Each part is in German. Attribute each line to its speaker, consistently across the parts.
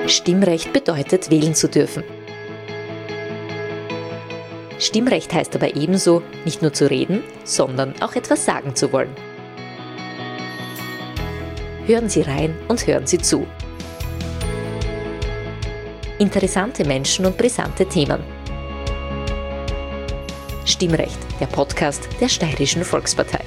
Speaker 1: Stimmrecht bedeutet, wählen zu dürfen. Stimmrecht heißt aber ebenso, nicht nur zu reden, sondern auch etwas sagen zu wollen. Hören Sie rein und hören Sie zu. Interessante Menschen und brisante Themen. Stimmrecht, der Podcast der Steirischen Volkspartei.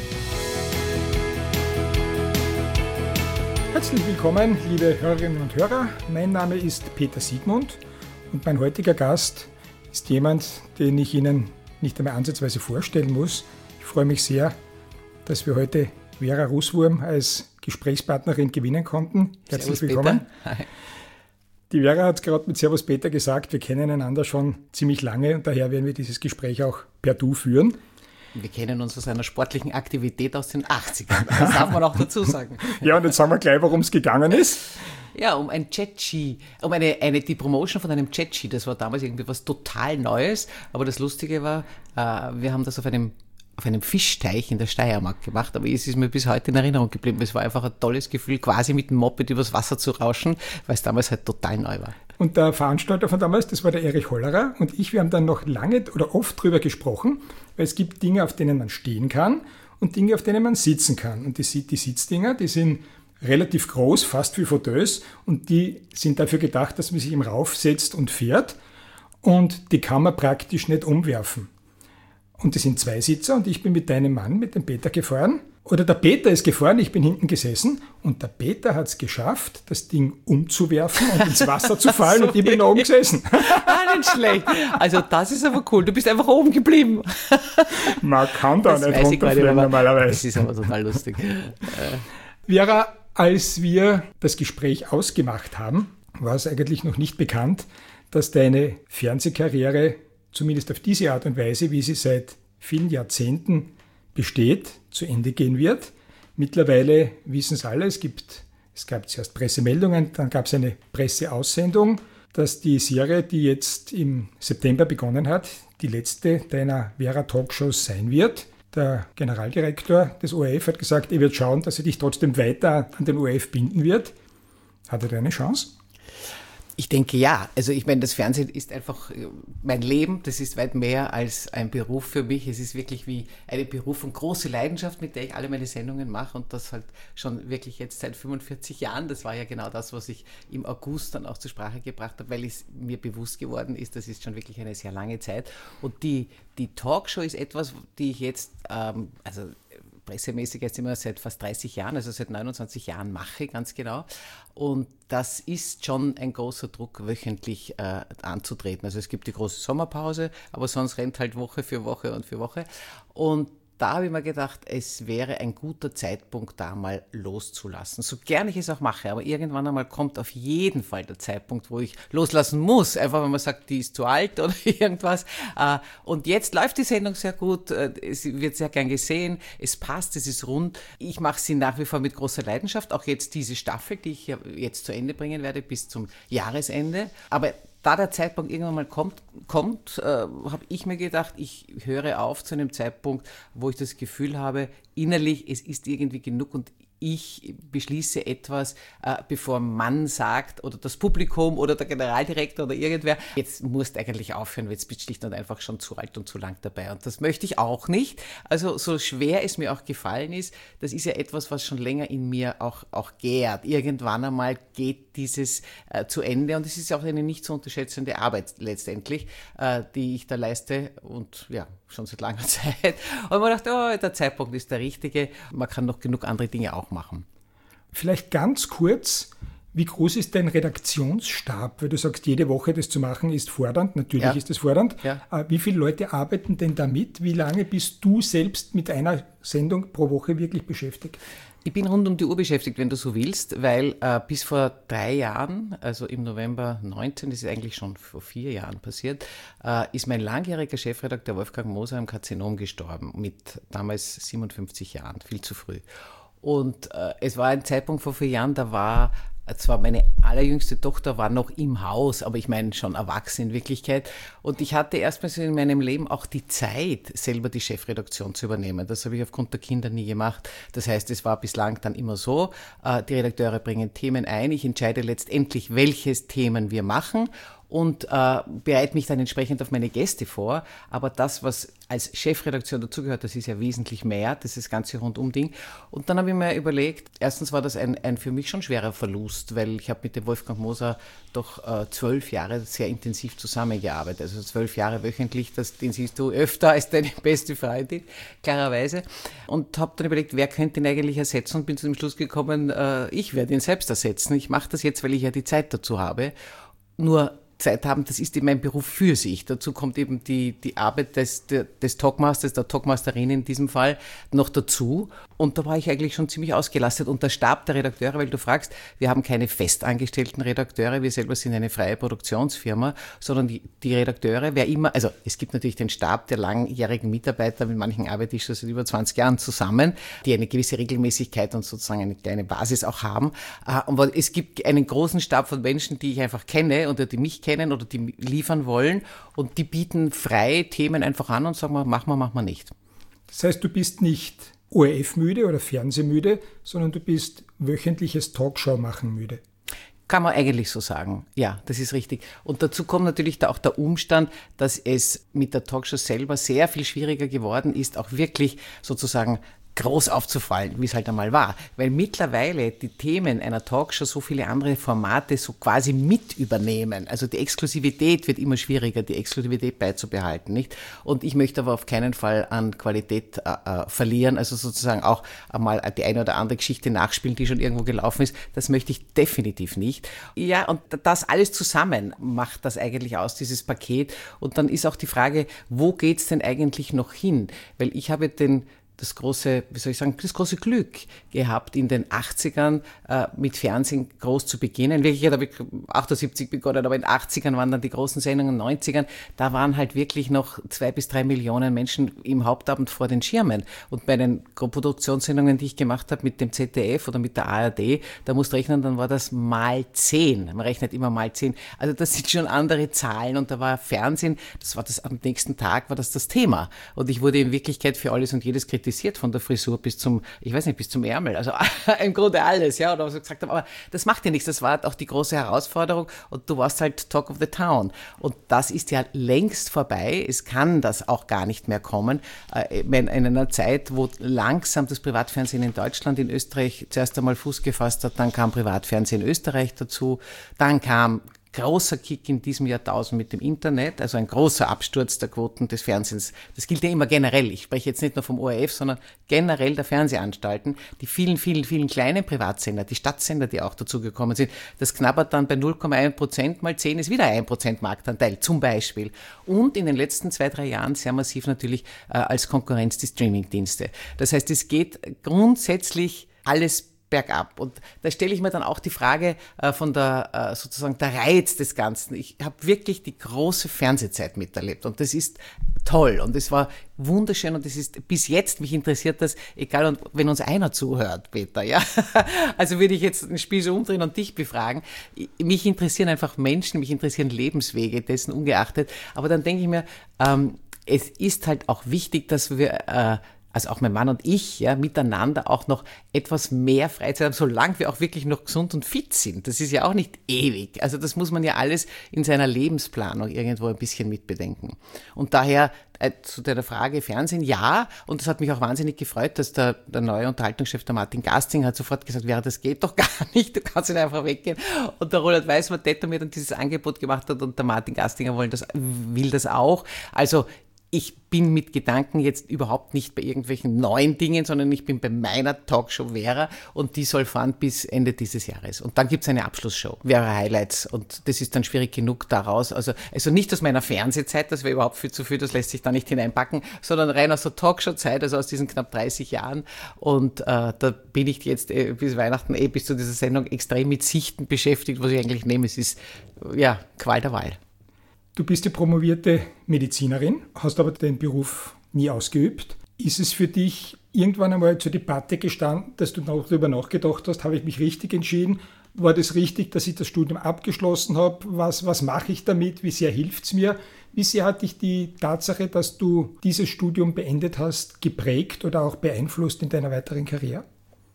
Speaker 2: Herzlich willkommen, liebe Hörerinnen und Hörer. Mein Name ist Peter Siegmund und mein heutiger Gast ist jemand, den ich Ihnen nicht einmal ansatzweise vorstellen muss. Ich freue mich sehr, dass wir heute Vera Russwurm als Gesprächspartnerin gewinnen konnten. Herzlich willkommen.
Speaker 3: Hi.
Speaker 2: Die Vera hat gerade mit Servus Peter gesagt, wir kennen einander schon ziemlich lange und daher werden wir dieses Gespräch auch per Du führen.
Speaker 3: Wir kennen uns aus einer sportlichen Aktivität aus den 80ern. Das darf man auch dazu sagen.
Speaker 2: Ja, und jetzt sagen wir gleich, worum es gegangen ist.
Speaker 3: Ja, um ein Jet-Ski, die Promotion von einem Jet-Ski. Das war damals irgendwie was total Neues. Aber das Lustige war, wir haben das auf einem Fischteich in der Steiermark gemacht, aber es ist mir bis heute in Erinnerung geblieben. Es war einfach ein tolles Gefühl, quasi mit dem Moped übers Wasser zu rauschen, weil es damals halt total neu war.
Speaker 2: Und der Veranstalter von damals, das war der Erich Hollerer und ich, wir haben dann noch lange oder oft drüber gesprochen, weil es gibt Dinge, auf denen man stehen kann und Dinge, auf denen man sitzen kann. Und die Sitzdinger, die sind relativ groß, fast wie Fauteuils und die sind dafür gedacht, dass man sich im Rauf setzt und fährt und die kann man praktisch nicht umwerfen. Und das sind Zweisitzer und ich bin mit deinem Mann, mit dem Peter gefahren. Oder der Peter ist gefahren, ich bin hinten gesessen und der Peter hat es geschafft, das Ding umzuwerfen und ins Wasser zu fallen so, und ich bin da oben gesessen.
Speaker 3: Nicht schlecht. Also das ist aber cool, du bist einfach oben geblieben.
Speaker 2: Man kann da nicht runterfliegen normalerweise.
Speaker 3: Das ist aber total lustig.
Speaker 2: Vera, als wir das Gespräch ausgemacht haben, war es eigentlich noch nicht bekannt, dass deine Fernsehkarriere zumindest auf diese Art und Weise, wie sie seit vielen Jahrzehnten besteht, zu Ende gehen wird. Mittlerweile wissen es alle, es gab zuerst Pressemeldungen, dann gab es eine Presseaussendung, dass die Serie, die jetzt im September begonnen hat, die letzte deiner Vera-Talkshows sein wird. Der Generaldirektor des ORF hat gesagt, er wird schauen, dass er dich trotzdem weiter an den ORF binden wird. Hat er da eine Chance?
Speaker 3: Ich denke ja. Also ich meine, das Fernsehen ist einfach mein Leben. Das ist weit mehr als ein Beruf für mich. Es ist wirklich wie eine Berufung, große Leidenschaft, mit der ich alle meine Sendungen mache und das halt schon wirklich jetzt seit 45 Jahren. Das war ja genau das, was ich im August dann auch zur Sprache gebracht habe, weil es mir bewusst geworden ist, das ist schon wirklich eine sehr lange Zeit. Und die Talkshow ist etwas, die ich jetzt, pressemäßig jetzt immer seit fast 30 Jahren, also seit 29 Jahren mache, ganz genau. Und das ist schon ein großer Druck, wöchentlich anzutreten. Also es gibt die große Sommerpause, aber sonst rennt halt Woche für Woche und für Woche. Und da habe ich mir gedacht, es wäre ein guter Zeitpunkt, da mal loszulassen. So gern ich es auch mache, aber irgendwann einmal kommt auf jeden Fall der Zeitpunkt, wo ich loslassen muss. Einfach, wenn man sagt, die ist zu alt oder irgendwas. Und jetzt läuft die Sendung sehr gut, es wird sehr gern gesehen, es passt, es ist rund. Ich mache sie nach wie vor mit großer Leidenschaft, auch jetzt diese Staffel, die ich ja jetzt zu Ende bringen werde, bis zum Jahresende. Aber da der Zeitpunkt irgendwann mal kommt, habe ich mir gedacht, ich höre auf zu einem Zeitpunkt, wo ich das Gefühl habe, innerlich, es ist irgendwie genug und ich beschließe etwas, bevor man sagt oder das Publikum oder der Generaldirektor oder irgendwer, jetzt musst du eigentlich aufhören, weil jetzt bist du schlicht und einfach schon zu alt und zu lang dabei. Und das möchte ich auch nicht. Also so schwer es mir auch gefallen ist, das ist ja etwas, was schon länger in mir auch gärt. Irgendwann einmal geht dieses zu Ende und es ist auch eine nicht zu unterschätzende Arbeit letztendlich, die ich da leiste und ja, schon seit langer Zeit. Und man dachte, der Zeitpunkt ist der richtige. Man kann noch genug andere Dinge auch machen.
Speaker 2: Vielleicht ganz kurz, wie groß ist dein Redaktionsstab? Weil du sagst, jede Woche das zu machen ist fordernd. Natürlich ist das fordernd. Ja. Wie viele Leute arbeiten denn damit? Wie lange bist du selbst mit einer Sendung pro Woche wirklich beschäftigt?
Speaker 3: Ich bin rund um die Uhr beschäftigt, wenn du so willst, weil bis vor 3 Jahren, also im November 19, das ist eigentlich schon vor 4 Jahren passiert, ist mein langjähriger Chefredakteur Wolfgang Moser am Karzinom gestorben, mit damals 57 Jahren, viel zu früh. Und es war ein Zeitpunkt vor 4 Jahren, da war Zwar meine allerjüngste Tochter war noch im Haus, aber ich meine schon erwachsen in Wirklichkeit. Und ich hatte erstmals in meinem Leben auch die Zeit, selber die Chefredaktion zu übernehmen. Das habe ich aufgrund der Kinder nie gemacht. Das heißt, es war bislang dann immer so, die Redakteure bringen Themen ein, ich entscheide letztendlich, welches Themen wir machen und bereite mich dann entsprechend auf meine Gäste vor. Aber das, was als Chefredaktion dazugehört, das ist ja wesentlich mehr, das ist das ganze Rundum-Ding. Und dann habe ich mir überlegt, erstens war das ein für mich schon schwerer Verlust, weil ich habe mit dem Wolfgang Moser doch 12 Jahre sehr intensiv zusammengearbeitet. Also 12 Jahre wöchentlich, den siehst du öfter als deine beste Freundin, klarerweise. Und habe dann überlegt, wer könnte ihn eigentlich ersetzen und bin zu dem Schluss gekommen, ich werde ihn selbst ersetzen. Ich mache das jetzt, weil ich ja die Zeit dazu habe. Nur Zeit haben, das ist eben ein Beruf für sich. Dazu kommt eben die Arbeit des Talkmasters, der Talkmasterin in diesem Fall, noch dazu. Und da war ich eigentlich schon ziemlich ausgelastet. Und der Stab der Redakteure, weil du fragst, wir haben keine festangestellten Redakteure, wir selber sind eine freie Produktionsfirma, sondern die Redakteure, wer immer, also es gibt natürlich den Stab der langjährigen Mitarbeiter, mit manchen arbeite ich schon seit über 20 Jahren zusammen, die eine gewisse Regelmäßigkeit und sozusagen eine kleine Basis auch haben. Aber es gibt einen großen Stab von Menschen, die ich einfach kenne oder die mich kennen oder die liefern wollen und die bieten frei Themen einfach an und sagen, machen wir nicht.
Speaker 2: Das heißt, du bist nicht ORF-müde oder Fernsehmüde, sondern du bist wöchentliches Talkshow-machen müde.
Speaker 3: Kann man eigentlich so sagen. Ja, das ist richtig. Und dazu kommt natürlich auch der Umstand, dass es mit der Talkshow selber sehr viel schwieriger geworden ist, auch wirklich sozusagen groß aufzufallen, wie es halt einmal war. Weil mittlerweile die Themen einer Talkshow so viele andere Formate so quasi mit übernehmen. Also die Exklusivität wird immer schwieriger, die Exklusivität beizubehalten, nicht? Und ich möchte aber auf keinen Fall an Qualität verlieren, also sozusagen auch einmal die eine oder andere Geschichte nachspielen, die schon irgendwo gelaufen ist. Das möchte ich definitiv nicht. Ja, und das alles zusammen macht das eigentlich aus, dieses Paket. Und dann ist auch die Frage, wo geht's denn eigentlich noch hin? Weil ich habe das große Glück gehabt, in den 80ern mit Fernsehen groß zu beginnen. In Wirklichkeit habe ich 78 begonnen, aber in den 80ern waren dann die großen Sendungen, 90ern, da waren halt wirklich noch 2 bis 3 Millionen Menschen im Hauptabend vor den Schirmen. Und bei den Produktionssendungen, die ich gemacht habe mit dem ZDF oder mit der ARD, da musst du rechnen, dann war das mal 10. Man rechnet immer mal 10. Also das sind schon andere Zahlen und da war Fernsehen, am nächsten Tag war das Thema. Und ich wurde in Wirklichkeit für alles und jedes kritisiert, von der Frisur bis zum Ärmel, also im Grunde alles, ja, oder was ich gesagt habe, aber das macht ja nichts, das war auch die große Herausforderung und du warst halt Talk of the Town und das ist ja längst vorbei, es kann das auch gar nicht mehr kommen, in einer Zeit, wo langsam das Privatfernsehen in Deutschland, in Österreich zuerst einmal Fuß gefasst hat, dann kam Privatfernsehen in Österreich dazu, dann kam großer Kick in diesem Jahrtausend mit dem Internet, also ein großer Absturz der Quoten des Fernsehens. Das gilt ja immer generell. Ich spreche jetzt nicht nur vom ORF, sondern generell der Fernsehanstalten. Die vielen, vielen, vielen kleinen Privatsender, die Stadtsender, die auch dazugekommen sind, das knabbert dann bei 0,1% mal 10 ist wieder 1% Marktanteil zum Beispiel. Und in den letzten 2-3 Jahren sehr massiv natürlich als Konkurrenz die Streamingdienste. Das heißt, es geht grundsätzlich alles bergab. Und da stelle ich mir dann auch die Frage von der Reiz des Ganzen. Ich habe wirklich die große Fernsehzeit miterlebt und das ist toll und es war wunderschön und es ist bis jetzt, mich interessiert das, egal und wenn uns einer zuhört, Peter, ja, also würde ich jetzt ein Spiel so umdrehen und dich befragen. Mich interessieren einfach Menschen, mich interessieren Lebenswege, dessen ungeachtet, aber dann denke ich mir, es ist halt auch wichtig, dass wir also auch mein Mann und ich, ja, miteinander auch noch etwas mehr Freizeit haben, solange wir auch wirklich noch gesund und fit sind. Das ist ja auch nicht ewig. Also das muss man ja alles in seiner Lebensplanung irgendwo ein bisschen mitbedenken. Und daher zu der Frage Fernsehen, ja, und das hat mich auch wahnsinnig gefreut, dass der neue Unterhaltungschef, der Martin Gastinger, hat sofort gesagt, das geht doch gar nicht, du kannst nicht einfach weggehen. Und der Roland Weißmann-Tetter mir dann dieses Angebot gemacht hat und der Martin Gastinger will das auch. Also ich bin mit Gedanken jetzt überhaupt nicht bei irgendwelchen neuen Dingen, sondern ich bin bei meiner Talkshow Vera und die soll fahren bis Ende dieses Jahres. Und dann gibt's eine Abschlussshow, Vera Highlights und das ist dann schwierig genug daraus. Also nicht aus meiner Fernsehzeit, das wäre überhaupt viel zu viel, das lässt sich da nicht hineinpacken, sondern rein aus der Talkshow-Zeit, also aus diesen knapp 30 Jahren. Und da bin ich jetzt bis Weihnachten, bis zu dieser Sendung extrem mit Sichten beschäftigt, was ich eigentlich nehme. Es ist, Qual der Wahl.
Speaker 2: Du bist ja promovierte Medizinerin, hast aber den Beruf nie ausgeübt. Ist es für dich irgendwann einmal zur Debatte gestanden, dass du darüber nachgedacht hast, habe ich mich richtig entschieden War das richtig, dass ich das Studium abgeschlossen habe? Was mache ich damit? Wie sehr hilft es mir? Wie sehr hat dich die Tatsache, dass du dieses Studium beendet hast, geprägt oder auch beeinflusst in deiner weiteren Karriere?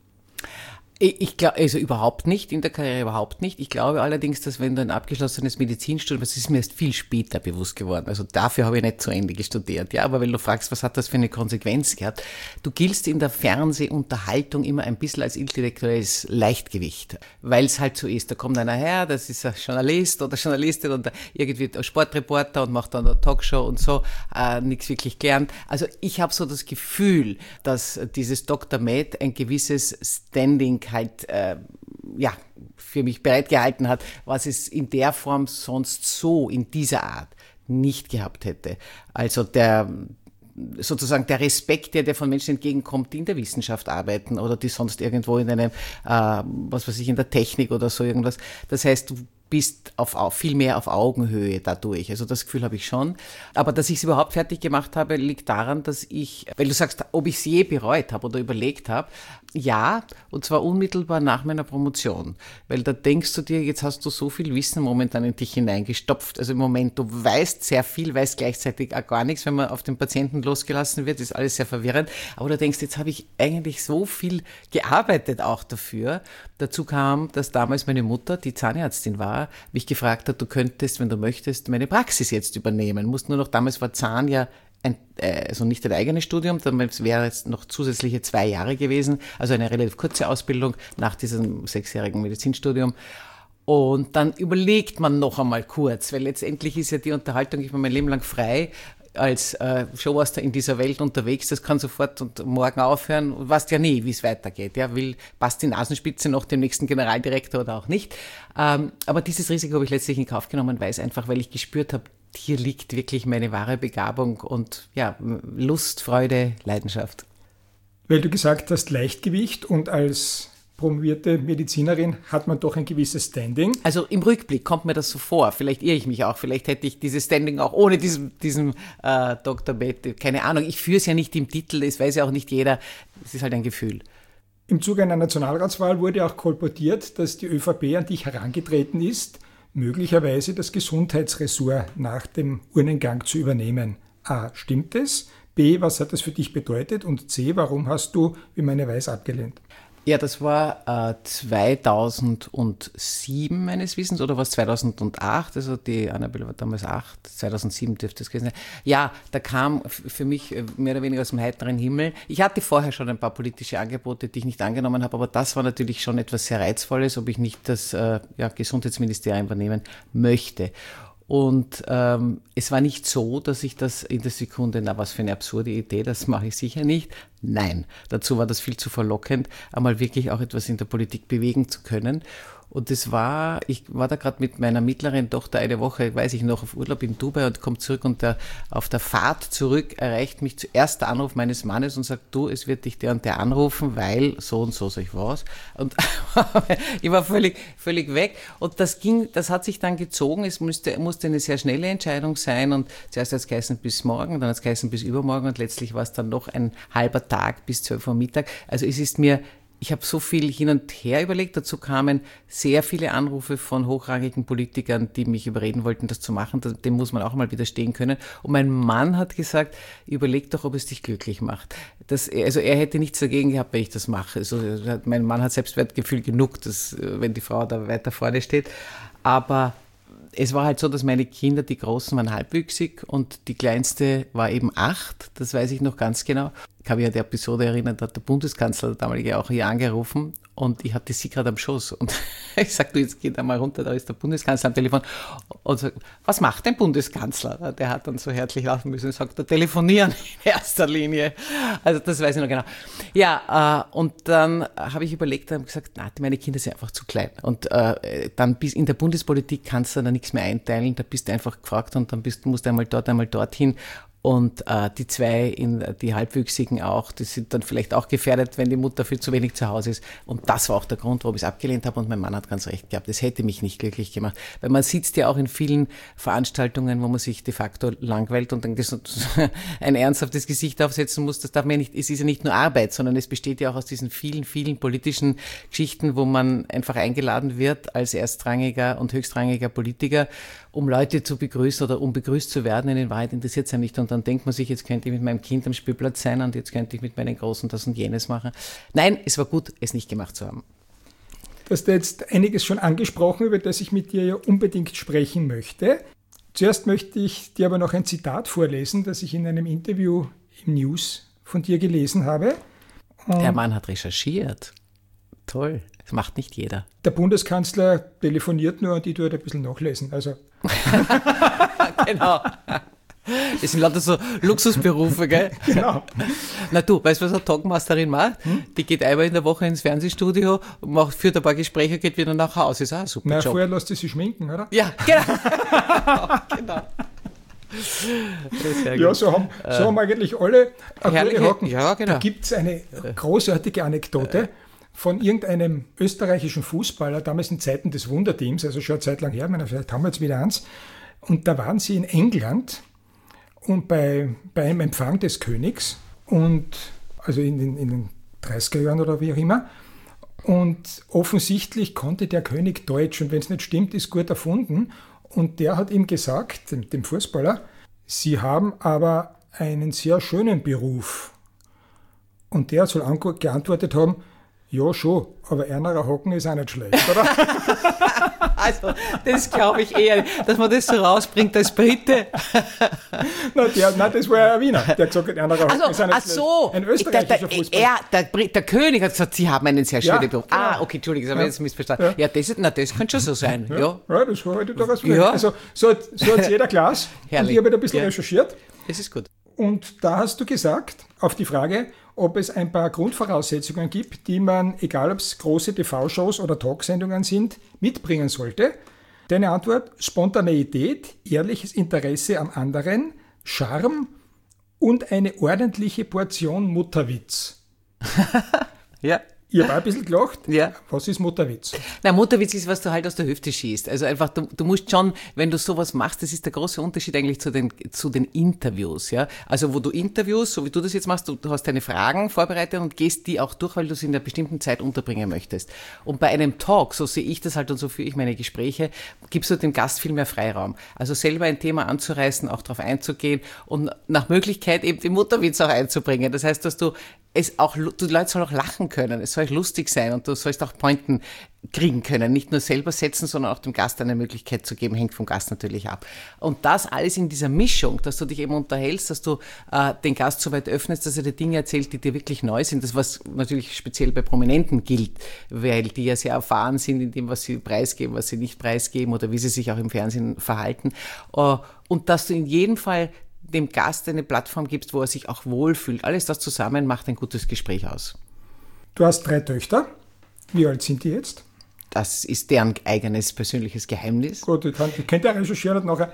Speaker 3: Ich glaube, also überhaupt nicht, in der Karriere überhaupt nicht. Ich glaube allerdings, dass wenn du ein abgeschlossenes Medizinstudium, das ist mir erst viel später bewusst geworden. Also dafür habe ich nicht zu Ende studiert. Ja, aber wenn du fragst, was hat das für eine Konsequenz gehabt? Du giltst in der Fernsehunterhaltung immer ein bisschen als intellektuelles Leichtgewicht, weil es halt so ist. Da kommt einer her, das ist ein Journalist oder Journalistin und irgendwie ein Sportreporter und macht dann eine Talkshow und so, nichts wirklich gelernt. Also ich habe so das Gefühl, dass dieses Dr. Med ein gewisses Standing halt für mich bereitgehalten hat, was es in der Form sonst so in dieser Art nicht gehabt hätte. Also sozusagen der Respekt, der von Menschen entgegenkommt, die in der Wissenschaft arbeiten oder die sonst irgendwo in einem, in der Technik oder so irgendwas. Das heißt, du bist viel mehr auf Augenhöhe dadurch. Also das Gefühl habe ich schon. Aber dass ich es überhaupt fertig gemacht habe, liegt daran, dass weil du sagst, ob ich es je bereut habe oder überlegt habe, ja, und zwar unmittelbar nach meiner Promotion. Weil da denkst du dir, jetzt hast du so viel Wissen momentan in dich hineingestopft. Also im Moment, du weißt sehr viel, weißt gleichzeitig auch gar nichts, wenn man auf den Patienten losgelassen wird, ist alles sehr verwirrend. Aber du denkst, jetzt habe ich eigentlich so viel gearbeitet auch dafür. Dazu kam, dass damals meine Mutter, die Zahnärztin war, mich gefragt hat, du könntest, wenn du möchtest, meine Praxis jetzt übernehmen. Musst nur noch, damals war Zahn ja also nicht ein eigenes Studium, damals wäre es noch zusätzliche 2 Jahre gewesen, also eine relativ kurze Ausbildung nach diesem 6-jährigen Medizinstudium. Und dann überlegt man noch einmal kurz, weil letztendlich ist ja die Unterhaltung, ich war mein Leben lang frei, als Showmaster in dieser Welt unterwegs, das kann sofort und morgen aufhören, du weißt ja nie, wie es weitergeht. Ja, passt die Nasenspitze noch dem nächsten Generaldirektor oder auch nicht. Aber dieses Risiko habe ich letztlich in Kauf genommen, weil ich gespürt habe, hier liegt wirklich meine wahre Begabung und ja, Lust, Freude, Leidenschaft.
Speaker 2: Weil du gesagt hast, Leichtgewicht und als promovierte Medizinerin hat man doch ein gewisses Standing.
Speaker 3: Also im Rückblick kommt mir das so vor. Vielleicht irre ich mich auch. Vielleicht hätte ich dieses Standing auch ohne diesen Dr. Med. Keine Ahnung. Ich führe es ja nicht im Titel. Das weiß ja auch nicht jeder. Es ist halt ein Gefühl.
Speaker 2: Im Zuge einer Nationalratswahl wurde auch kolportiert, dass die ÖVP an dich herangetreten ist, möglicherweise das Gesundheitsressort nach dem Urnengang zu übernehmen. A. Stimmt es? B. Was hat das für dich bedeutet? Und C. Warum hast du, wie man ja weiß, abgelehnt?
Speaker 3: Ja, das war 2007 meines Wissens, oder war es 2008? Also die Annabelle war damals 8, 2007 dürfte es gewesen sein. Ja, da kam für mich mehr oder weniger aus dem heiteren Himmel. Ich hatte vorher schon ein paar politische Angebote, die ich nicht angenommen habe, aber das war natürlich schon etwas sehr Reizvolles, ob ich nicht das Gesundheitsministerium übernehmen möchte. Und es war nicht so, dass ich das in der Sekunde, was für eine absurde Idee, das mache ich sicher nicht. Nein, dazu war das viel zu verlockend, einmal wirklich auch etwas in der Politik bewegen zu können. Und ich war da gerade mit meiner mittleren Tochter eine Woche, weiß ich noch, auf Urlaub in Dubai und komme zurück und auf der Fahrt zurück erreicht mich zuerst der Anruf meines Mannes und sagt, du, es wird dich der und der anrufen, weil so und so, sag ich, was? Und ich war völlig weg und das hat sich dann gezogen, es musste eine sehr schnelle Entscheidung sein und zuerst hat es geheißen bis morgen, dann hat es geheißen bis übermorgen und letztlich war es dann noch ein halber Tag bis 12 Uhr Mittag. Also ich habe so viel hin und her überlegt, dazu kamen sehr viele Anrufe von hochrangigen Politikern, die mich überreden wollten, das zu machen, dem muss man auch mal widerstehen können. Und mein Mann hat gesagt, überleg doch, ob es dich glücklich macht. Also er hätte nichts dagegen gehabt, wenn ich das mache. Also mein Mann hat Selbstwertgefühl genug, wenn die Frau da weiter vorne steht. Aber es war halt so, dass meine Kinder, die Großen, waren halbwüchsig und die Kleinste war eben 8, das weiß ich noch ganz genau. Ich kann mich an die Episode erinnern, da hat der Bundeskanzler, der damalige, auch hier angerufen und ich hatte sie gerade am Schoß und ich sag, du, jetzt geh da mal runter, da ist der Bundeskanzler am Telefon und sagt, was macht denn Bundeskanzler? Der hat dann so herzlich lachen müssen und sagt, der telefonieren in erster Linie. Also das weiß ich noch genau. Ja, und dann habe ich überlegt und gesagt, meine Kinder sind einfach zu klein und dann in der Bundespolitik kannst du da nichts mehr einteilen, da bist du einfach gefragt und dann musst du einmal dort, einmal dorthin. Und die zwei, die Halbwüchsigen auch, die sind dann vielleicht auch gefährdet, wenn die Mutter viel zu wenig zu Hause ist. Und das war auch der Grund, warum ich es abgelehnt habe. Und mein Mann hat ganz recht gehabt. Das hätte mich nicht glücklich gemacht. Weil man sitzt ja auch in vielen Veranstaltungen, wo man sich de facto langweilt und dann ein ernsthaftes Gesicht aufsetzen muss. Das darf man ja nicht, es ist ja nicht nur Arbeit, sondern es besteht ja auch aus diesen vielen, vielen politischen Geschichten, wo man einfach eingeladen wird als erstrangiger und höchstrangiger Politiker, um Leute zu begrüßen oder um begrüßt zu werden. In Wahrheit interessiert es ja nicht. Und dann denkt man sich, jetzt könnte ich mit meinem Kind am Spielplatz sein und jetzt könnte ich mit meinen Großen das und jenes machen. Nein, es war gut, es nicht gemacht zu haben.
Speaker 2: Du hast jetzt einiges schon angesprochen, über das ich mit dir ja unbedingt sprechen möchte. Zuerst möchte ich dir aber noch ein Zitat vorlesen, das ich in einem Interview im News von dir gelesen habe.
Speaker 3: Der Mann hat recherchiert. Toll, das macht nicht jeder.
Speaker 2: Der Bundeskanzler telefoniert nur und ich tue ein bisschen nachlesen. Also.
Speaker 3: Genau. Das sind lauter so Luxusberufe, gell?
Speaker 2: Genau.
Speaker 3: Na du, weißt du, was eine Talkmasterin macht? Die geht einmal in der Woche ins Fernsehstudio, führt ein paar Gespräche, geht wieder nach Hause. Ist auch ein super Job.
Speaker 2: Vorher lässt sie sich schminken, oder?
Speaker 3: Ja, genau. Genau.
Speaker 2: Ja, so haben eigentlich alle
Speaker 3: herrliche
Speaker 2: Hocken.
Speaker 3: Ja, genau.
Speaker 2: Da gibt es eine großartige Anekdote von irgendeinem österreichischen Fußballer, damals in Zeiten des Wunderteams, also schon eine Zeit lang her, vielleicht haben wir jetzt wieder eins. Und da waren sie in England und bei einem Empfang des Königs, und also in den 30er Jahren oder wie auch immer. Und offensichtlich konnte der König Deutsch, und wenn es nicht stimmt, ist gut erfunden. Und der hat ihm gesagt, dem Fußballer, Sie haben aber einen sehr schönen Beruf. Und der soll geantwortet haben, ja schon, aber einer hocken ist auch nicht schlecht, oder?
Speaker 3: Also, das glaube ich eher, dass man das so rausbringt als Brite.
Speaker 2: Nein, das war ja ein Wiener, der gesagt hat, einer hocken ist auch nicht schlecht.
Speaker 3: Ach so,
Speaker 2: ein österreichischer Fußballer.
Speaker 3: Der König hat gesagt, Sie haben einen sehr schönen Beruf.
Speaker 2: Genau.
Speaker 3: Ah, okay, Entschuldigung, das habe ich jetzt missverstanden. Ja, das könnte schon so sein. Ja,
Speaker 2: das war heute doch was.
Speaker 3: Ja.
Speaker 2: Also, so hat jeder Glas. Und ich habe ein bisschen recherchiert.
Speaker 3: Das ist gut.
Speaker 2: Und da hast du gesagt, auf die Frage, ob es ein paar Grundvoraussetzungen gibt, die man, egal ob es große TV-Shows oder Talksendungen sind, mitbringen sollte. Deine Antwort: Spontaneität, ehrliches Interesse am anderen, Charme und eine ordentliche Portion Mutterwitz.
Speaker 3: Ja.
Speaker 2: Ich habe auch ein bisschen gelacht.
Speaker 3: Ja.
Speaker 2: Was ist Mutterwitz?
Speaker 3: Na, Mutterwitz ist, was du halt aus der Hüfte schießt. Also einfach, du musst schon, wenn du sowas machst, das ist der große Unterschied eigentlich zu den Interviews, ja. Also, wo du Interviews, so wie du das jetzt machst, du hast deine Fragen vorbereitet und gehst die auch durch, weil du sie in einer bestimmten Zeit unterbringen möchtest. Und bei einem Talk, so sehe ich das halt und so führe ich meine Gespräche, gibst du dem Gast viel mehr Freiraum. Also selber ein Thema anzureißen, auch darauf einzugehen und nach Möglichkeit eben den Mutterwitz auch einzubringen. Das heißt, dass du die Leute sollen auch lachen können, es soll lustig sein und du sollst auch Pointen kriegen können, nicht nur selber setzen, sondern auch dem Gast eine Möglichkeit zu geben, hängt vom Gast natürlich ab. Und das alles in dieser Mischung, dass du dich eben unterhältst, dass du den Gast so weit öffnest, dass er dir Dinge erzählt, die dir wirklich neu sind, das was natürlich speziell bei Prominenten gilt, weil die ja sehr erfahren sind in dem, was sie preisgeben, was sie nicht preisgeben oder wie sie sich auch im Fernsehen verhalten, und dass du in jedem Fall dem Gast eine Plattform gibst, wo er sich auch wohlfühlt. Alles das zusammen macht ein gutes Gespräch aus.
Speaker 2: Du hast 3 Töchter. Wie alt sind die jetzt?
Speaker 3: Das ist deren eigenes persönliches Geheimnis.
Speaker 2: Gut, ich könnte ja recherchieren und nachher...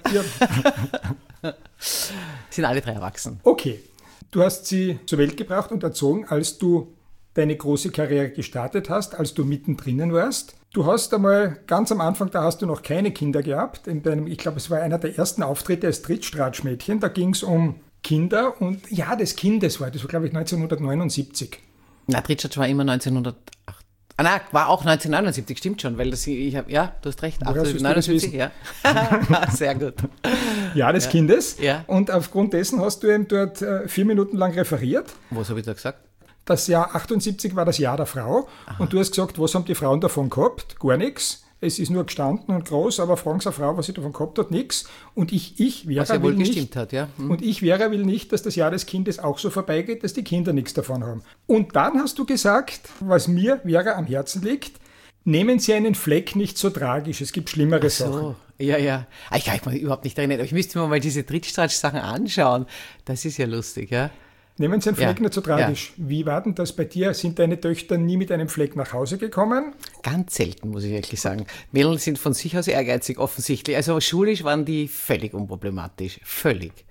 Speaker 2: Ja.
Speaker 3: Sind alle 3 erwachsen.
Speaker 2: Okay. Du hast sie zur Welt gebracht und erzogen, als du deine große Karriere gestartet hast, als du mittendrin warst. Du hast einmal ganz am Anfang, da hast du noch keine Kinder gehabt. Ich glaube, es war einer der ersten Auftritte als Trittstratschmädchen. Da ging es um Kinder und ja, das war, glaube ich, 1979.
Speaker 3: Na, Trittstratsch war immer 1908. War auch 1979, stimmt schon, weil du hast recht, 1979, ja. Sehr gut.
Speaker 2: Jahr des Kindes.
Speaker 3: Ja.
Speaker 2: Und aufgrund dessen hast du eben dort 4 Minuten lang referiert.
Speaker 3: Was habe ich da gesagt?
Speaker 2: Das Jahr 78 war das Jahr der Frau. Aha. Und du hast gesagt, was haben die Frauen davon gehabt? Gar nichts. Es ist nur gestanden und groß, aber fragen Sie eine Frau, was sie davon gehabt hat, nichts. Und
Speaker 3: was ja wohl gestimmt hat, ja.
Speaker 2: Und ich, Vera, will nicht, dass das Jahr des Kindes auch so vorbeigeht, dass die Kinder nichts davon haben. Und dann hast du gesagt, was mir, Vera, am Herzen liegt, nehmen Sie einen Fleck nicht so tragisch, es gibt schlimmere Sachen.
Speaker 3: Ja. Ich kann mich überhaupt nicht erinnern, aber ich müsste mir mal diese Trittstratsch-Sachen anschauen. Das ist ja lustig, ja.
Speaker 2: Nehmen Sie einen Fleck nicht so tragisch. Ja. Wie war denn das bei dir? Sind deine Töchter nie mit einem Fleck nach Hause gekommen?
Speaker 3: Ganz selten, muss ich wirklich sagen. Mädels sind von sich aus ehrgeizig, offensichtlich. Also schulisch waren die völlig unproblematisch. Völlig.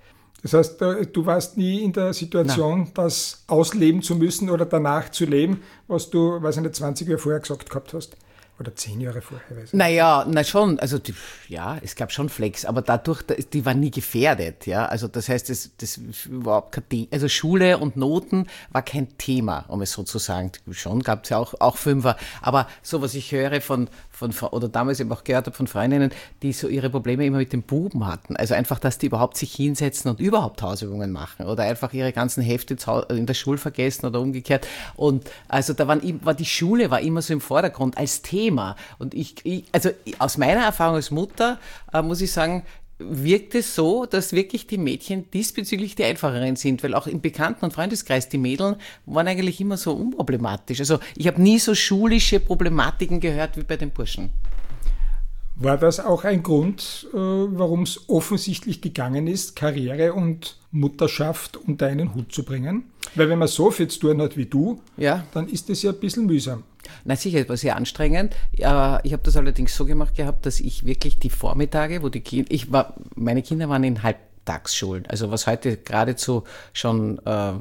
Speaker 2: Das heißt, du warst nie in der Situation, das ausleben zu müssen oder danach zu leben, was du, weiß ich nicht, 20 Jahre vorher gesagt gehabt hast? Oder 10 Jahre vorher? Weiß ich.
Speaker 3: Naja, schon. Also es gab schon Flex, aber dadurch, die waren nie gefährdet. Ja, also das heißt, das überhaupt kein Thema. Also Schule und Noten war kein Thema, um es so zu sagen. Schon gab es ja auch Fünfer. Aber so, was ich höre oder damals eben auch gehört habe von Freundinnen, die so ihre Probleme immer mit den Buben hatten. Also einfach, dass die überhaupt sich hinsetzen und überhaupt Hausübungen machen oder einfach ihre ganzen Hefte in der Schule vergessen oder umgekehrt. Und also da war die Schule war immer so im Vordergrund als Thema. Und also aus meiner Erfahrung als Mutter muss ich sagen, wirkt es so, dass wirklich die Mädchen diesbezüglich die einfacheren sind, weil auch im Bekannten- und Freundeskreis die Mädeln waren eigentlich immer so unproblematisch. Also ich habe nie so schulische Problematiken gehört wie bei den Burschen.
Speaker 2: War das auch ein Grund, warum es offensichtlich gegangen ist, Karriere und Mutterschaft unter einen Hut zu bringen? Weil wenn man so viel zu tun hat wie du, dann ist das ja ein bisschen mühsam.
Speaker 3: Na sicher, es war sehr anstrengend. Ich habe das allerdings so gemacht gehabt, dass ich wirklich die Vormittage, wo meine Kinder waren in Halbtagsschulen, also was heute geradezu schon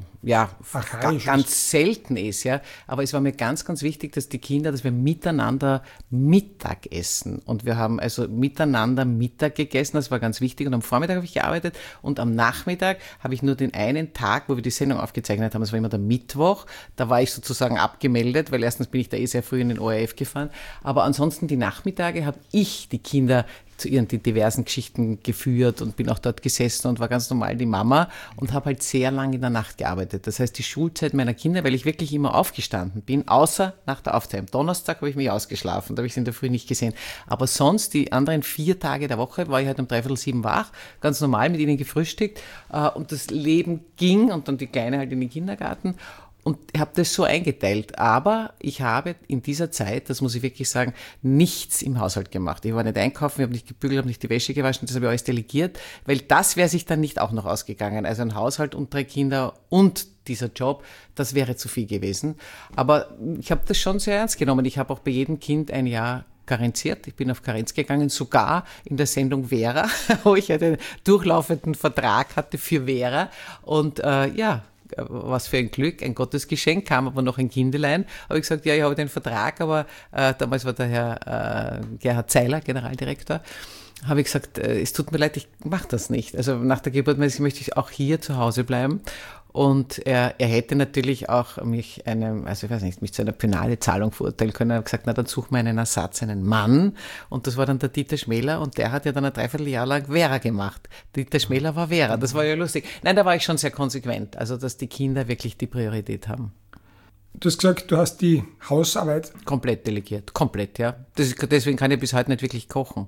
Speaker 3: ganz selten ist, ja. Aber es war mir ganz, ganz wichtig, dass wir miteinander Mittag essen. Und wir haben also miteinander Mittag gegessen, das war ganz wichtig. Und am Vormittag habe ich gearbeitet und am Nachmittag habe ich nur den einen Tag, wo wir die Sendung aufgezeichnet haben, das war immer der Mittwoch, da war ich sozusagen abgemeldet, weil erstens bin ich da sehr früh in den ORF gefahren. Aber ansonsten die Nachmittage habe ich die Kinder zu ihren diversen Geschichten geführt und bin auch dort gesessen und war ganz normal die Mama und habe halt sehr lange in der Nacht gearbeitet. Das heißt, die Schulzeit meiner Kinder, weil ich wirklich immer aufgestanden bin, außer nach der Aufzeichnung. Donnerstag habe ich mich ausgeschlafen, da habe ich sie in der Früh nicht gesehen. Aber sonst, die anderen 4 Tage der Woche, war ich halt um 6:45 wach, ganz normal mit ihnen gefrühstückt und das Leben ging und dann die Kleine halt in den Kindergarten. Und ich habe das so eingeteilt. Aber ich habe in dieser Zeit, das muss ich wirklich sagen, nichts im Haushalt gemacht. Ich war nicht einkaufen, ich habe nicht gebügelt, habe nicht die Wäsche gewaschen, das habe ich alles delegiert, weil das wäre sich dann nicht auch noch ausgegangen. Also ein Haushalt und 3 Kinder und dieser Job, das wäre zu viel gewesen. Aber ich habe das schon sehr ernst genommen. Ich habe auch bei jedem Kind ein Jahr karenziert. Ich bin auf Karenz gegangen, sogar in der Sendung Vera, wo ich einen durchlaufenden Vertrag hatte für Vera. Und was für ein Glück, ein Gottesgeschenk, kam aber noch ein Kindelein. Habe ich gesagt, ja, ich habe den Vertrag, aber damals war der Herr Gerhard Zeiler, Generaldirektor, habe ich gesagt, es tut mir leid, ich mache das nicht. Also nach der Geburt möchte ich auch hier zu Hause bleiben. Und er hätte natürlich auch mich zu einer Penalzahlung verurteilen können. Er hat gesagt, na, dann such mir einen Ersatz, einen Mann. Und das war dann der Dieter Schmäler und der hat ja dann ein Dreivierteljahr lang Vera gemacht. Dieter Schmäler war Vera, das war ja lustig. Nein, da war ich schon sehr konsequent, also dass die Kinder wirklich die Priorität haben.
Speaker 2: Du hast gesagt, du hast die Hausarbeit
Speaker 3: komplett delegiert, komplett, ja. Deswegen kann ich bis heute nicht wirklich kochen.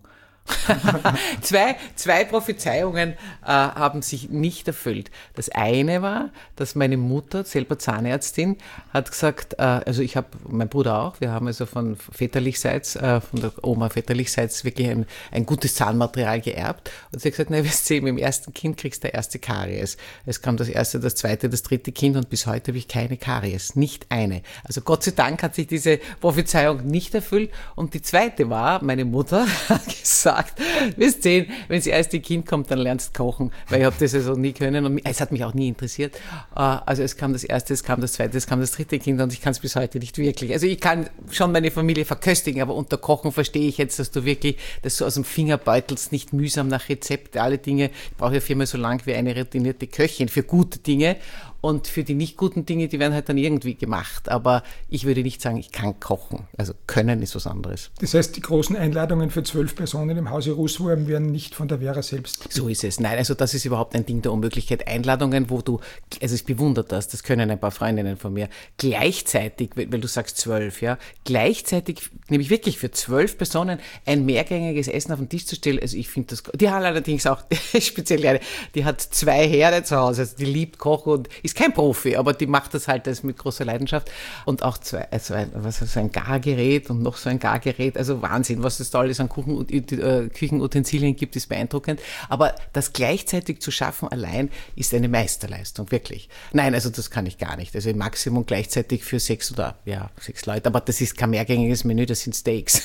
Speaker 3: Zwei Prophezeiungen haben sich nicht erfüllt. Das eine war, dass meine Mutter, selber Zahnärztin, hat gesagt, also mein Bruder auch, wir haben also von väterlichseits, von der Oma väterlichseits wirklich ein gutes Zahnmaterial geerbt. Und sie hat gesagt, wirst sehen, mit dem ersten Kind kriegst du erste Karies. Es kam das erste, das zweite, das dritte Kind und bis heute habe ich keine Karies, nicht eine. Also Gott sei Dank hat sich diese Prophezeiung nicht erfüllt. Und die zweite war, meine Mutter hat gesagt, wirst sehen, wenn das erste Kind kommt, dann lernst du kochen, weil ich habe das also nie können und es hat mich auch nie interessiert. Also es kam das erste, es kam das zweite, es kam das dritte Kind und ich kann es bis heute nicht wirklich. Also ich kann schon meine Familie verköstigen, aber unter Kochen verstehe ich jetzt, dass du wirklich, dass du aus dem Finger beutelst, nicht mühsam nach Rezepte, alle Dinge. Ich brauche ja viermal so lang wie eine routinierte Köchin für gute Dinge. Und für die nicht guten Dinge, die werden halt dann irgendwie gemacht. Aber ich würde nicht sagen, ich kann kochen. Also können ist was anderes.
Speaker 2: Das heißt, die großen Einladungen für 12 Personen im Hause Rußwurm werden nicht von der Vera selbst.
Speaker 3: So ist es. Nein, also das ist überhaupt ein Ding der Unmöglichkeit. Einladungen, also ich bewundere das können ein paar Freundinnen von mir, gleichzeitig, weil du sagst 12, ja, gleichzeitig, nämlich wirklich für 12 Personen ein mehrgängiges Essen auf den Tisch zu stellen. Also ich finde das, die hat allerdings auch, speziell eine, die hat 2 Herde zu Hause, also die liebt Kochen und ist kein Profi, aber die macht das halt mit großer Leidenschaft und auch so ein Gargerät und noch so ein Gargerät, also Wahnsinn, was es da alles an Küchenutensilien gibt, ist beeindruckend, aber das gleichzeitig zu schaffen allein ist eine Meisterleistung, wirklich. Nein, also das kann ich gar nicht, also im Maximum gleichzeitig für 6 Leute, aber das ist kein mehrgängiges Menü, das sind Steaks.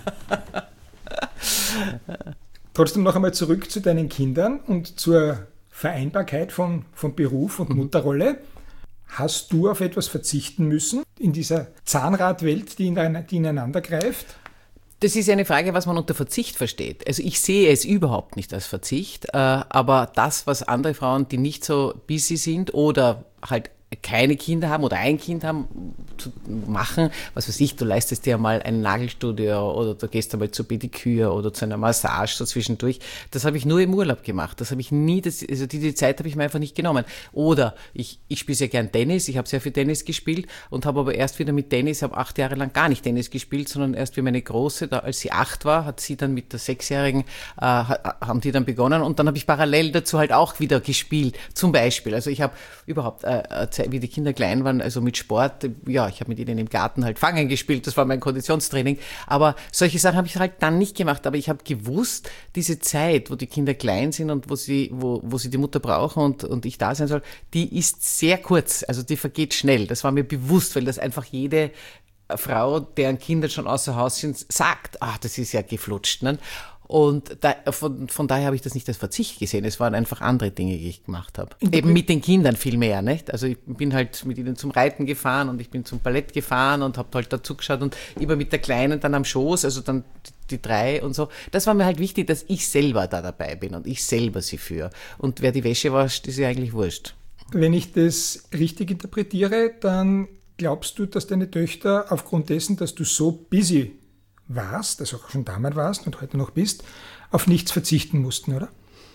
Speaker 2: Trotzdem noch einmal zurück zu deinen Kindern und zur Vereinbarkeit von Beruf und Mutterrolle. Hast du auf etwas verzichten müssen in dieser Zahnradwelt, die ineinander greift?
Speaker 3: Das ist eine Frage, was man unter Verzicht versteht. Also ich sehe es überhaupt nicht als Verzicht, aber das, was andere Frauen, die nicht so busy sind oder halt keine Kinder haben oder ein Kind haben, zu machen, was weiß ich, du leistest dir mal ein Nagelstudio oder du gehst einmal zur Pediküre oder zu einer Massage so zwischendurch. Das habe ich nur im Urlaub gemacht. Das habe ich nie, also die Zeit habe ich mir einfach nicht genommen. Oder ich spiele sehr gern Tennis, ich habe sehr viel Tennis gespielt und habe aber erst wieder mit Tennis, habe 8 Jahre lang gar nicht Tennis gespielt, sondern erst wie meine Große, als sie 8 war, hat sie dann mit der 6-Jährigen, haben die dann begonnen und dann habe ich parallel dazu halt auch wieder gespielt, zum Beispiel. Also ich habe überhaupt wie die Kinder klein waren, also mit Sport, ja, ich habe mit ihnen im Garten halt Fangen gespielt, das war mein Konditionstraining, aber solche Sachen habe ich halt dann nicht gemacht, aber ich habe gewusst, diese Zeit, wo die Kinder klein sind und wo sie die Mutter brauchen und ich da sein soll, die ist sehr kurz, also die vergeht schnell, das war mir bewusst, weil das einfach jede Frau, deren Kinder schon außer Haus sind, sagt, das ist ja geflutscht, ne? Und von daher habe ich das nicht als Verzicht gesehen. Es waren einfach andere Dinge, die ich gemacht habe. Eben mit den Kindern viel mehr, nicht? Also ich bin halt mit ihnen zum Reiten gefahren und ich bin zum Ballett gefahren und habe halt dazu geschaut und immer mit der Kleinen dann am Schoß, also dann die 3 und so. Das war mir halt wichtig, dass ich selber da dabei bin und ich selber sie führe. Und wer die Wäsche wascht, ist ja eigentlich wurscht.
Speaker 2: Wenn ich das richtig interpretiere, dann glaubst du, dass deine Töchter aufgrund dessen, dass du so busy warst, also auch schon damals warst und heute noch bist, auf nichts verzichten mussten, oder?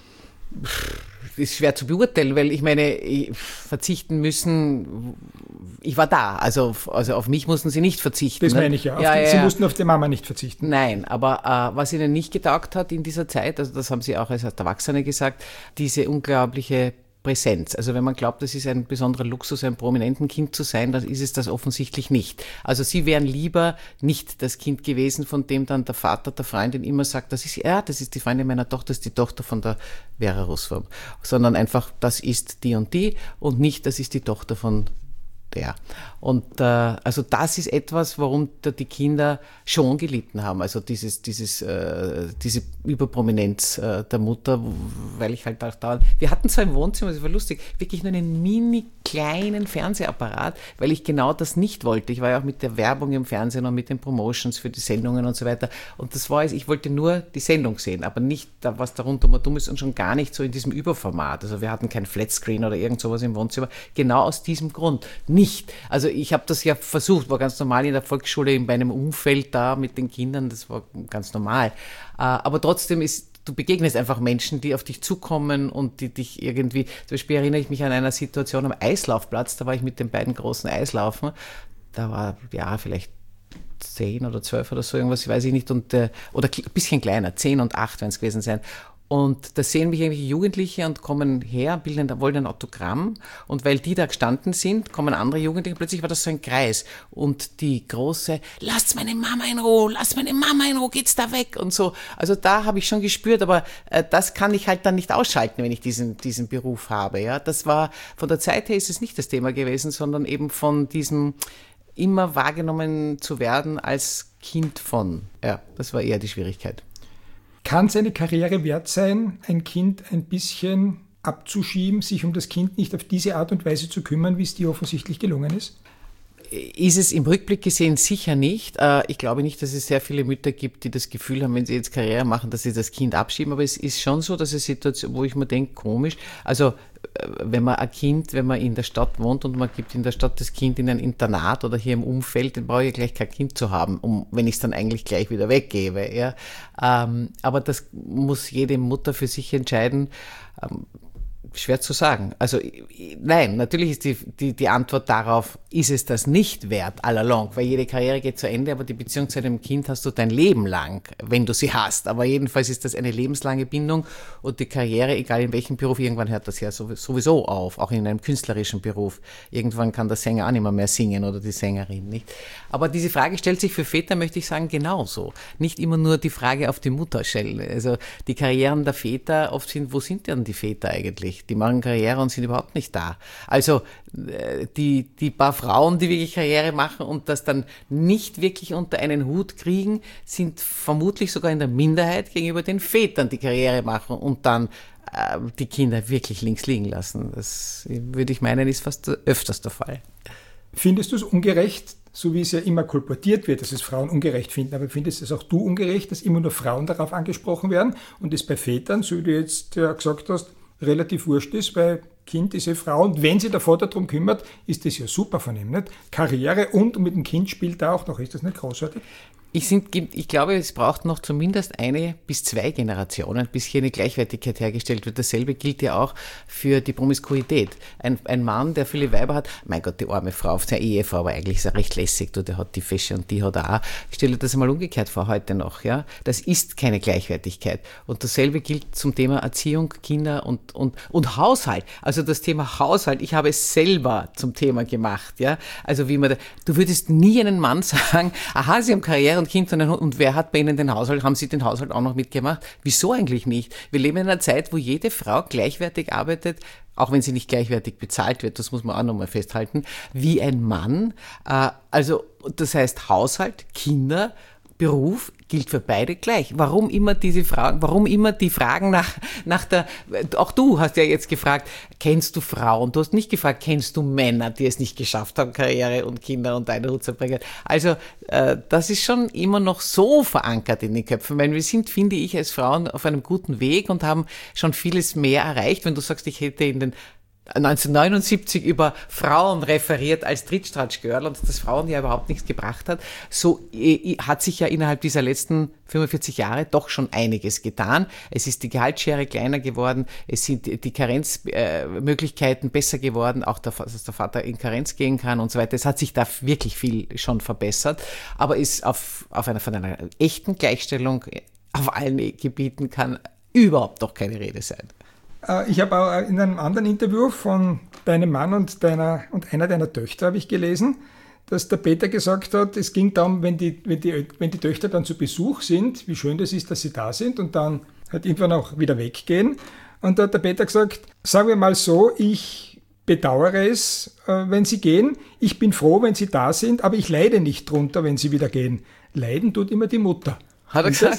Speaker 3: Das ist schwer zu beurteilen, weil ich meine, verzichten müssen, ich war da, also auf mich mussten sie nicht verzichten.
Speaker 2: Das meine ich ja. Sie mussten auf die Mama nicht verzichten.
Speaker 3: Nein, aber was ihnen nicht getaugt hat in dieser Zeit, also das haben sie auch als Erwachsene gesagt, diese unglaubliche Präsenz. Also wenn man glaubt, das ist ein besonderer Luxus, ein prominenten Kind zu sein, dann ist es das offensichtlich nicht. Also sie wären lieber nicht das Kind gewesen, von dem dann der Vater der Freundin immer sagt, das ist die Freundin meiner Tochter, das ist die Tochter von der Vera Russwurm, sondern einfach, das ist die und nicht, das ist die Tochter von der. Und also das ist etwas, warum die Kinder schon gelitten haben. Also diese Überprominenz der Mutter, weil ich halt auch da... Wir hatten zwar im Wohnzimmer, das war lustig, wirklich nur einen mini kleinen Fernsehapparat, weil ich genau das nicht wollte. Ich war ja auch mit der Werbung im Fernsehen und mit den Promotions für die Sendungen und so weiter. Und das war es, ich wollte nur die Sendung sehen, aber nicht, was darunter mal dumm ist und schon gar nicht so in diesem Überformat. Also wir hatten kein Flatscreen oder irgend sowas im Wohnzimmer. Genau aus diesem Grund. Nicht. Also ich habe das ja versucht, war ganz normal in der Volksschule bei einem Umfeld da mit den Kindern, das war ganz normal. Aber trotzdem du begegnest einfach Menschen, die auf dich zukommen und die dich irgendwie, zum Beispiel erinnere ich mich an einer Situation am Eislaufplatz, da war ich mit den beiden großen Eislaufen, da war ja vielleicht 10 oder 12 oder so irgendwas, weiß ich nicht, oder ein bisschen kleiner, 10 und 8 werden es gewesen sein. Und da sehen mich irgendwelche Jugendliche und kommen her, wollen ein Autogramm. Und weil die da gestanden sind, kommen andere Jugendliche. Plötzlich war das so ein Kreis. Und die große, lasst meine Mama in Ruhe, geht's da weg und so. Also da habe ich schon gespürt, aber das kann ich halt dann nicht ausschalten, wenn ich diesen Beruf habe. Ja, das war, von der Zeit her ist es nicht das Thema gewesen, sondern eben von diesem immer wahrgenommen zu werden als Kind von. Ja, das war eher die Schwierigkeit.
Speaker 2: Kann es eine Karriere wert sein, ein Kind ein bisschen abzuschieben, sich um das Kind nicht auf diese Art und Weise zu kümmern, wie es dir offensichtlich gelungen ist?
Speaker 3: Ist es im Rückblick gesehen sicher nicht. Ich glaube nicht, dass es sehr viele Mütter gibt, die das Gefühl haben, wenn sie jetzt Karriere machen, dass sie das Kind abschieben. Aber es ist schon so, dass es Situationen, wo ich mir denke, komisch. Also wenn man in der Stadt wohnt und man gibt in der Stadt das Kind in ein Internat oder hier im Umfeld, dann brauche ich ja gleich kein Kind zu haben, wenn ich es dann eigentlich gleich wieder weggebe. Ja. Aber das muss jede Mutter für sich entscheiden. Schwer zu sagen. Also nein, natürlich ist die Antwort darauf, ist es das nicht wert, all along, weil jede Karriere geht zu Ende, aber die Beziehung zu einem Kind hast du dein Leben lang, wenn du sie hast. Aber jedenfalls ist das eine lebenslange Bindung und die Karriere, egal in welchem Beruf, irgendwann hört das ja sowieso auf, auch in einem künstlerischen Beruf. Irgendwann kann der Sänger auch nicht mehr singen oder die Sängerin, nicht? Aber diese Frage stellt sich für Väter, möchte ich sagen, genauso. Nicht immer nur die Frage auf die Mutter stellen. Also die Karrieren der Väter oft sind, wo sind denn die Väter eigentlich? nicht. Die machen Karriere und sind überhaupt nicht da. Also die paar Frauen, die wirklich Karriere machen und das dann nicht wirklich unter einen Hut kriegen, sind vermutlich sogar in der Minderheit gegenüber den Vätern, die Karriere machen und dann die Kinder wirklich links liegen lassen. Das würde ich meinen, ist fast öfters der Fall.
Speaker 2: Findest du es ungerecht, so wie es ja immer kolportiert wird, dass es Frauen ungerecht finden, aber findest es auch du ungerecht, dass immer nur Frauen darauf angesprochen werden und es bei Vätern, so wie du jetzt ja gesagt hast, relativ wurscht ist, weil Kind ist ja Frau und wenn sie der Vater darum kümmert, ist das ja super von ihm, nicht? Karriere und mit dem Kind spielt er auch noch, ist das nicht großartig?
Speaker 3: Ich glaube, es braucht noch zumindest 1 bis 2 Generationen, bis hier eine Gleichwertigkeit hergestellt wird. Dasselbe gilt ja auch für die Promiskuität. Ein Mann, der viele Weiber hat, mein Gott, die arme Frau, seine Ehefrau, aber eigentlich ist er recht lässig, der hat die Fäsche und die hat er auch. Ich stelle das einmal umgekehrt vor, heute noch. Ja, das ist keine Gleichwertigkeit. Und dasselbe gilt zum Thema Erziehung, Kinder und Haushalt. Also das Thema Haushalt, ich habe es selber zum Thema gemacht. Ja, also du würdest nie einen Mann sagen, aha, Sie haben Karriere und Kind und wer hat bei Ihnen den Haushalt? Haben Sie den Haushalt auch noch mitgemacht? Wieso eigentlich nicht? Wir leben in einer Zeit, wo jede Frau gleichwertig arbeitet, auch wenn sie nicht gleichwertig bezahlt wird, das muss man auch nochmal festhalten, wie ein Mann. Also das heißt Haushalt, Kinder, Beruf gilt für beide gleich. Warum immer diese Fragen, warum immer die Fragen nach der, auch du hast ja jetzt gefragt, kennst du Frauen? Du hast nicht gefragt, kennst du Männer, die es nicht geschafft haben, Karriere und Kinder unter einen Hut zu bringen? Also, das ist schon immer noch so verankert in den Köpfen, weil wir sind, finde ich, als Frauen auf einem guten Weg und haben schon vieles mehr erreicht. Wenn du sagst, ich hätte in den 1979 über Frauen referiert als Trittstratsch-Girl und dass Frauen ja überhaupt nichts gebracht hat. So hat sich ja innerhalb dieser letzten 45 Jahre doch schon einiges getan. Es ist die Gehaltsschere kleiner geworden, es sind die Karenzmöglichkeiten besser geworden, auch dass der Vater in Karenz gehen kann und so weiter. Es hat sich da wirklich viel schon verbessert, aber ist von einer echten Gleichstellung auf allen Gebieten kann überhaupt noch keine Rede sein.
Speaker 2: Ich habe auch in einem anderen Interview von deinem Mann und einer deiner Töchter habe ich gelesen, dass der Peter gesagt hat, es ging darum, wenn die Töchter dann zu Besuch sind, wie schön das ist, dass sie da sind und dann halt irgendwann auch wieder weggehen. Und da hat der Peter gesagt, sagen wir mal so, ich bedauere es, wenn sie gehen. Ich bin froh, wenn sie da sind, aber ich leide nicht drunter, wenn sie wieder gehen. Leiden tut immer die Mutter.
Speaker 3: Hat er gesagt?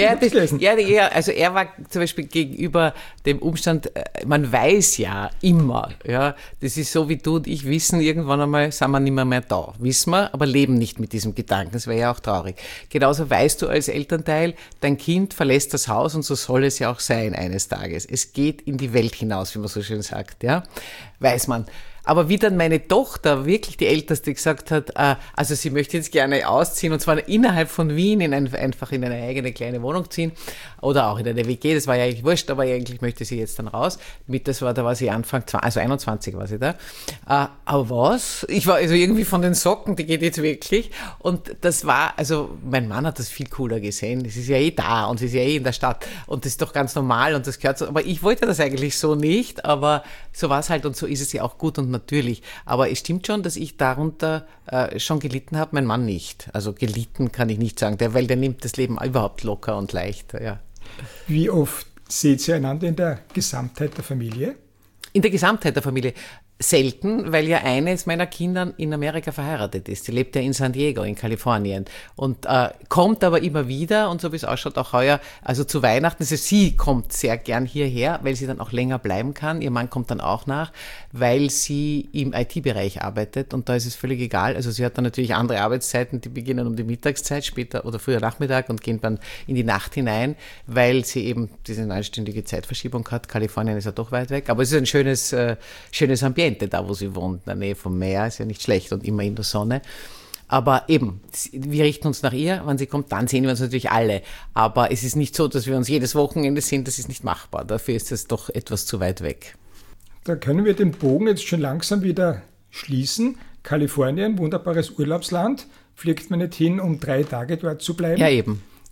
Speaker 3: Ja, also er war zum Beispiel gegenüber dem Umstand, man weiß ja immer, ja, das ist so wie du und ich wissen, irgendwann einmal sind wir nicht mehr da, wissen wir, aber leben nicht mit diesem Gedanken, das wäre ja auch traurig. Genauso weißt du als Elternteil, dein Kind verlässt das Haus und so soll es ja auch sein eines Tages. Es geht in die Welt hinaus, wie man so schön sagt, ja, weiß man. Aber wie dann meine Tochter, wirklich die Älteste, gesagt hat, also sie möchte jetzt gerne ausziehen und zwar innerhalb von Wien einfach in eine eigene kleine Wohnung ziehen oder auch in eine WG, das war ja eigentlich wurscht, aber eigentlich möchte sie jetzt dann raus. Da war sie Anfang, also 21 war sie da. Aber was? Ich war also irgendwie von den Socken, die geht jetzt wirklich. Und das war, also mein Mann hat das viel cooler gesehen. Es ist ja eh da und es ist ja eh in der Stadt und das ist doch ganz normal und das gehört so. Aber ich wollte das eigentlich so nicht, aber so war es halt und so ist es ja auch gut und natürlich. Aber es stimmt schon, dass ich darunter schon gelitten habe, mein Mann nicht. Also gelitten kann ich nicht sagen, weil der nimmt das Leben überhaupt locker und leicht. Ja.
Speaker 2: Wie oft seht ihr einander in der Gesamtheit der Familie?
Speaker 3: In der Gesamtheit der Familie selten, weil ja eines meiner Kinder in Amerika verheiratet ist. Die lebt ja in San Diego, in Kalifornien und kommt aber immer wieder und so wie es ausschaut auch heuer, also zu Weihnachten, also sie kommt sehr gern hierher, weil sie dann auch länger bleiben kann. Ihr Mann kommt dann auch nach, weil sie im IT-Bereich arbeitet und da ist es völlig egal. Also sie hat dann natürlich andere Arbeitszeiten, die beginnen um die Mittagszeit später oder früher Nachmittag und gehen dann in die Nacht hinein, weil sie eben diese 9-stündige Zeitverschiebung hat. Kalifornien ist ja doch weit weg, aber es ist ein schönes Ambiente da, wo sie wohnt, in der Nähe vom Meer, ist ja nicht schlecht und immer in der Sonne. Aber eben, wir richten uns nach ihr, wenn sie kommt, dann sehen wir uns natürlich alle. Aber es ist nicht so, dass wir uns jedes Wochenende sehen, das ist nicht machbar. Dafür ist es doch etwas zu weit weg.
Speaker 2: Da können wir den Bogen jetzt schon langsam wieder schließen. Kalifornien, wunderbares Urlaubsland. Fliegt man nicht hin, um 3 Tage dort zu bleiben?
Speaker 3: Ja, eben.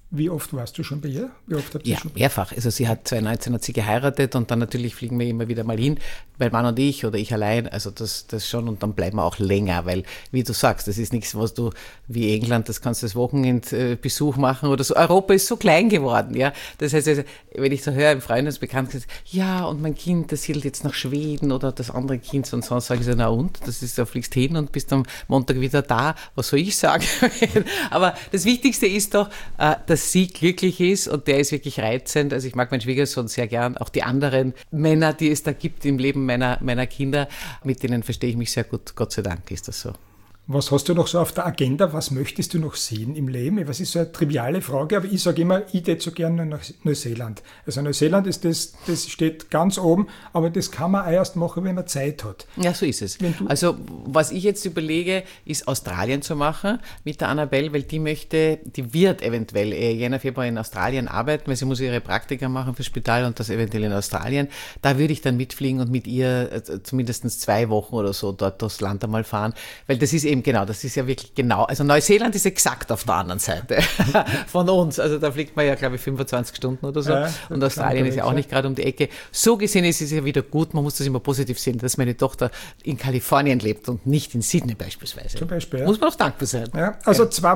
Speaker 2: Wie oft warst du schon bei ihr? Wie oft habt ihr
Speaker 3: Ja,
Speaker 2: schon?
Speaker 3: mehrfach. Also sie hat 2019 hat sie geheiratet und dann natürlich fliegen wir immer wieder mal hin, mein Mann und ich oder ich allein, also das schon und dann bleiben wir auch länger, weil, wie du sagst, das ist nichts, was du, wie England, das kannst du das Wochenendbesuch machen oder so. Europa ist so klein geworden, ja. Das heißt, also, wenn ich so höre im Freundesbekanntenkreis, ja, und mein Kind, das siedelt jetzt nach Schweden oder das andere Kind und sonst sage ich so, na und, das ist, da fliegst hin und bist am Montag wieder da, was soll ich sagen? Aber das Wichtigste ist doch, dass sie glücklich ist und der ist wirklich reizend. Also ich mag meinen Schwiegersohn sehr gern, auch die anderen Männer, die es da gibt im Leben meiner Kinder, mit denen verstehe ich mich sehr gut, Gott sei Dank ist das so.
Speaker 2: Was hast du noch so auf der Agenda? Was möchtest du noch sehen im Leben? Was ist so eine triviale Frage, aber ich sage immer, ich würde so gerne nach Neuseeland. Also Neuseeland ist das steht ganz oben, aber das kann man auch erst machen, wenn man Zeit hat.
Speaker 3: Ja, so ist es. Also was ich jetzt überlege, ist Australien zu machen mit der Annabelle, weil die wird eventuell Jänner, Februar in Australien arbeiten, weil sie muss ihre Praktika machen fürs Spital und das eventuell in Australien. Da würde ich dann mitfliegen und mit ihr zumindest 2 Wochen oder so dort das Land einmal fahren, weil das ist eben genau, das ist ja wirklich genau, also Neuseeland ist exakt auf der anderen Seite von uns, also da fliegt man ja, glaube ich, 25 Stunden oder so und Australien ist ja auch nicht gerade um die Ecke. So gesehen ist es ja wieder gut, man muss das immer positiv sehen, dass meine Tochter in Kalifornien lebt und nicht in Sydney beispielsweise.
Speaker 2: Zum Beispiel, ja.
Speaker 3: Muss man auch dankbar sein.
Speaker 2: Ja, also 2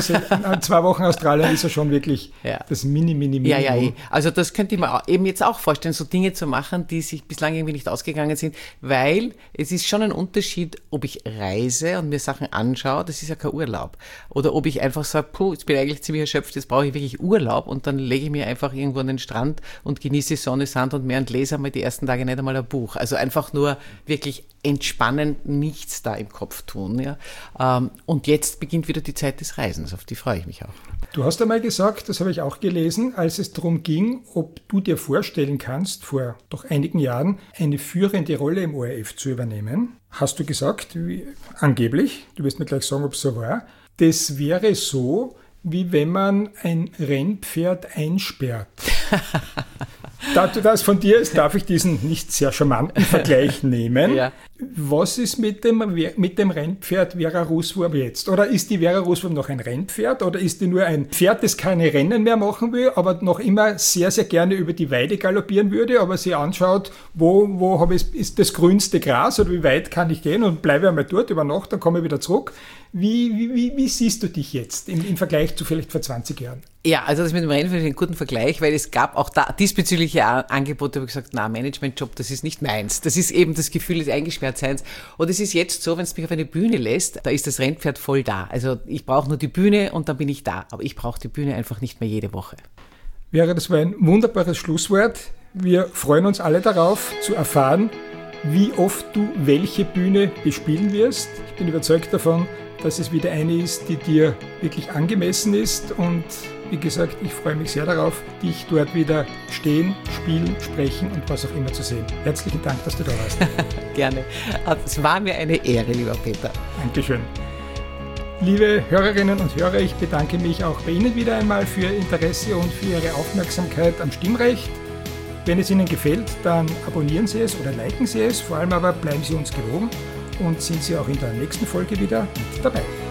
Speaker 2: Wochen Australien ist ja schon wirklich das Mini.
Speaker 3: Ja, also das könnte ich mir eben jetzt auch vorstellen, so Dinge zu machen, die sich bislang irgendwie nicht ausgegangen sind, weil es ist schon ein Unterschied, ob ich reise und mir Sachen anschaue, das ist ja kein Urlaub. Oder ob ich einfach sage, jetzt bin ich eigentlich ziemlich erschöpft, jetzt brauche ich wirklich Urlaub und dann lege ich mich einfach irgendwo an den Strand und genieße Sonne, Sand und Meer und lese einmal die ersten Tage nicht einmal ein Buch. Also einfach nur wirklich entspannen, nichts da im Kopf tun. Ja. Und jetzt beginnt wieder die Zeit des Reisens, auf die freue ich mich auch.
Speaker 2: Du hast einmal gesagt, das habe ich auch gelesen, als es darum ging, ob du dir vorstellen kannst, vor doch einigen Jahren eine führende Rolle im ORF zu übernehmen. Hast du gesagt, angeblich, du wirst mir gleich sagen, ob es so war, das wäre so, wie wenn man ein Rennpferd einsperrt. Da du das von dir ist, darf ich diesen nicht sehr charmanten Vergleich nehmen. Ja. Was ist mit dem Rennpferd Vera Russwurm jetzt? Oder ist die Vera Russwurm noch ein Rennpferd? Oder ist die nur ein Pferd, das keine Rennen mehr machen will, aber noch immer sehr, sehr gerne über die Weide galoppieren würde, aber sie anschaut, wo ist das grünste Gras oder wie weit kann ich gehen und bleibe einmal dort über Nacht, dann komme ich wieder zurück. Wie siehst du dich jetzt im Vergleich zu vielleicht vor 20 Jahren?
Speaker 3: Ja, also das mit dem Rennen finde ich einen guten Vergleich, weil es gab auch da diesbezügliche Angebote, wo ich gesagt, na, Managementjob, das ist nicht meins. Das ist eben das Gefühl des Eingesperrtseins. Und es ist jetzt so, wenn es mich auf eine Bühne lässt, da ist das Rennpferd voll da. Also ich brauche nur die Bühne und dann bin ich da. Aber ich brauche die Bühne einfach nicht mehr jede Woche.
Speaker 2: Vera, das war ein wunderbares Schlusswort. Wir freuen uns alle darauf, zu erfahren, wie oft du welche Bühne bespielen wirst. Ich bin überzeugt davon, dass es wieder eine ist, die dir wirklich angemessen ist. Und wie gesagt, ich freue mich sehr darauf, dich dort wieder stehen, spielen, sprechen und was auch immer zu sehen. Herzlichen Dank, dass du da warst.
Speaker 3: Gerne. Es war mir eine Ehre, lieber Peter.
Speaker 2: Dankeschön. Liebe Hörerinnen und Hörer, ich bedanke mich auch bei Ihnen wieder einmal für Ihr Interesse und für Ihre Aufmerksamkeit am Stimmrecht. Wenn es Ihnen gefällt, dann abonnieren Sie es oder liken Sie es. Vor allem aber bleiben Sie uns gewogen und sind Sie auch in der nächsten Folge wieder mit dabei.